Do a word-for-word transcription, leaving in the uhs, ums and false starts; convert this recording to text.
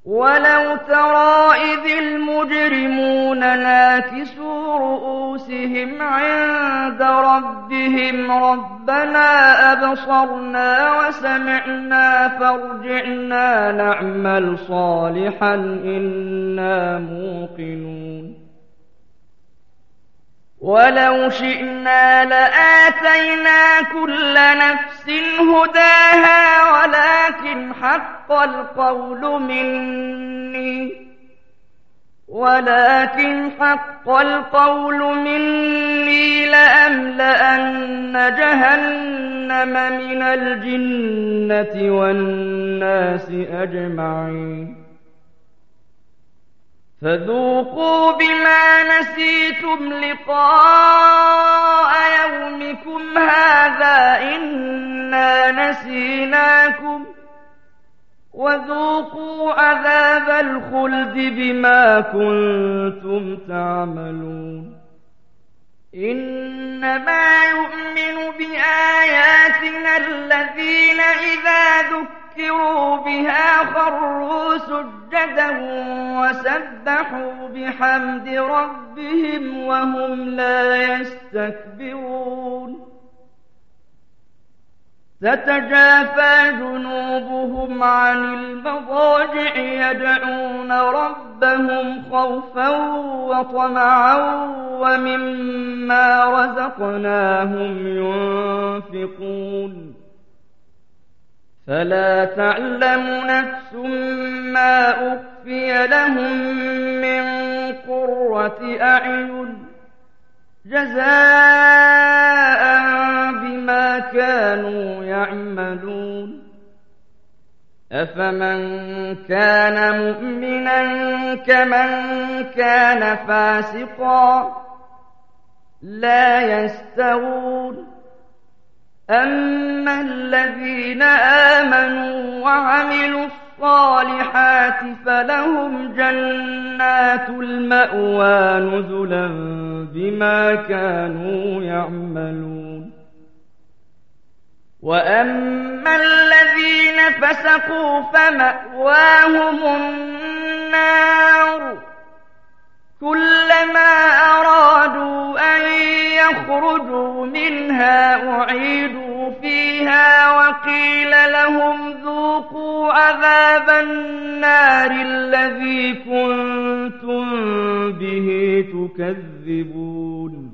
ولو ترى إذ المجرمون ناكسوا رؤوسهم عند ربهم ربنا أبصرنا وسمعنا فارجعنا نعمل صالحا إنا موقنون ولو شئنا لآتينا كل نفس هداها ولكن حق القول مني ولكن حق القول مني لأملأن جهنم من الجنة والناس أجمعين فذوقوا بما نسيتم لقاء يومكم هذا إنا نسيناكم وذوقوا عذاب الخلد بما كنتم تعملون إنما يؤمن بآياتنا الذين إذا ذكروا بها خروا سجدا وسبحوا بحمد ربهم وهم لا يستكبرون تتجافى جنوبهم عن المضاجع يدعون ربهم خوفا وطمعا ومما رزقناهم ينفقون فلا تعلم نفس ما أخفي لهم من قرة أعين جزاء بما كانوا يعملون أفمن كان مؤمنا كمن كان فاسقا لا يستوون أما الذين آمنوا وعملوا الصالحات فلهم جنات المأوى نزلا بما كانوا يعملون وأما الذين فسقوا فمأواهم النار كلما أرادوا أن يخرجوا منها أعيدوا فيها وقيل لهم ذوقوا عذاب النار الذي كنتم به تكذبون